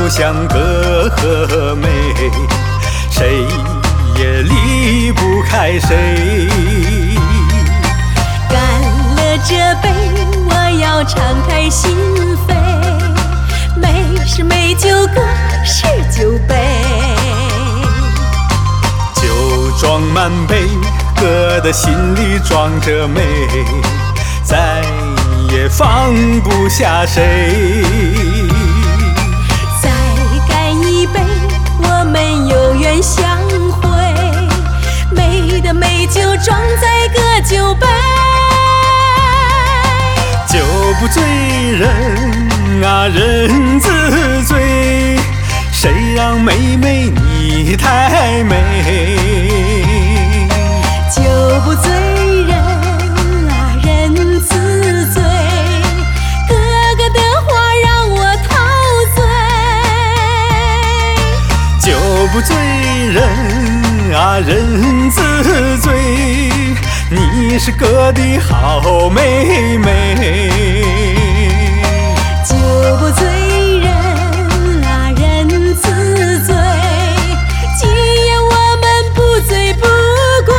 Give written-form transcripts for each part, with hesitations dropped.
就像歌和美，谁也离不开谁。 干了这杯，我要敞开心扉，美是美酒，歌是酒杯。 酒装满杯，歌的心里装着美，再也放不下谁。 再干一杯，我们有缘相会，美的美酒装在歌酒杯。 酒不醉人啊，人自醉，谁让妹妹你太美。 酒不醉人啊，人自醉，哥哥的话让我陶醉。 酒不醉人啊，人自醉，你是哥的好妹妹。 酒不醉人啊，人自醉，今夜我们不醉不归。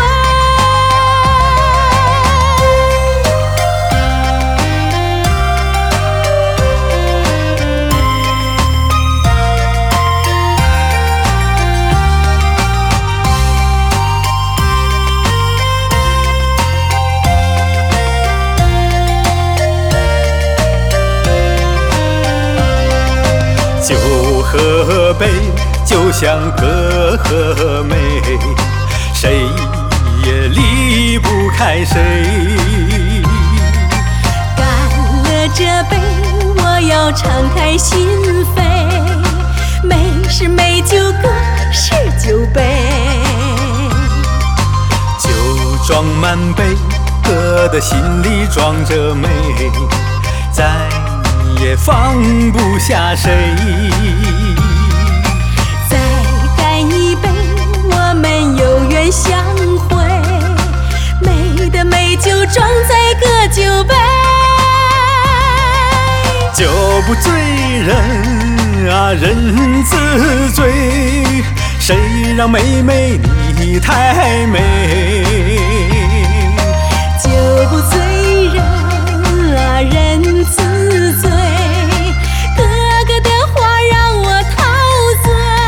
酒和杯就像歌和美，谁也离不开谁。 干了这杯，我要敞开心扉，美是美酒，歌是酒杯。 酒装满杯，歌的心里装着美，再也放不下谁。 再干一杯，我们有缘相会，美的美酒装在歌酒杯。 酒不醉人啊，人自醉，谁让妹妹你太美。 酒不醉人啊，人自醉，哥哥的话让我陶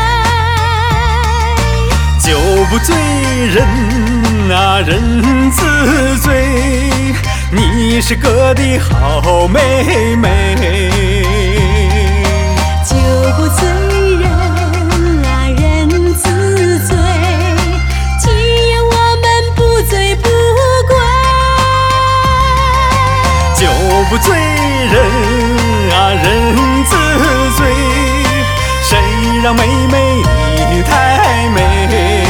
醉。 酒不醉人啊，人自醉，你是哥的好妹妹。 酒不醉人啊，人自醉，今夜我们不醉不归。 酒不醉人啊，人自醉，谁让妹妹你太美。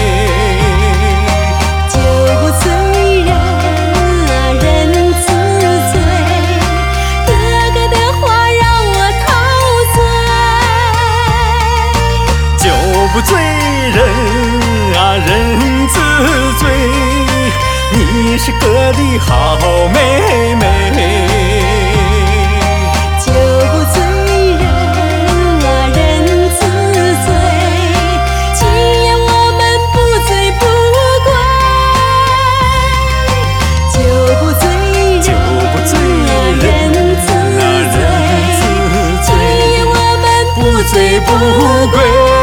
酒不醉人啊，人自醉，哥哥的话让我陶醉。 酒不醉人啊，人自醉，你是哥的好妹妹。 酒不醉人啊，人自醉，今夜我们不醉不归。酒不醉人啊，人自醉，今夜我们不醉不归。